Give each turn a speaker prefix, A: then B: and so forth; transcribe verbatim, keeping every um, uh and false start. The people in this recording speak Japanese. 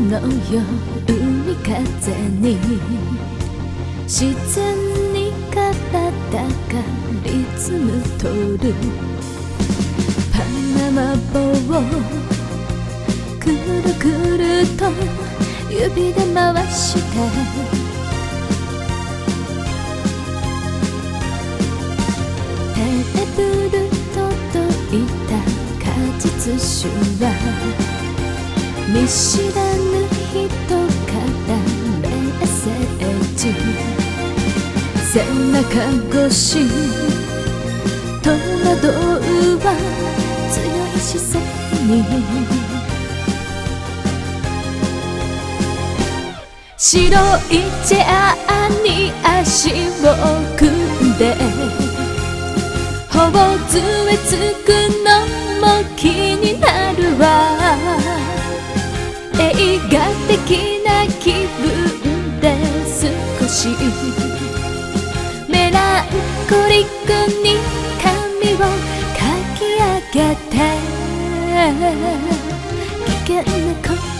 A: のよ海風に自然に体がリズム取るパナマ棒をくるくると指で回してテーブル届いた果実酒は見知らぬ人からメッセージ背中越し戸惑うは強い視線に白いチェアに足を組んで頬杖つくのも気になるわ映画的な気分で少しメランコリックに髪をかき上げて危険なこと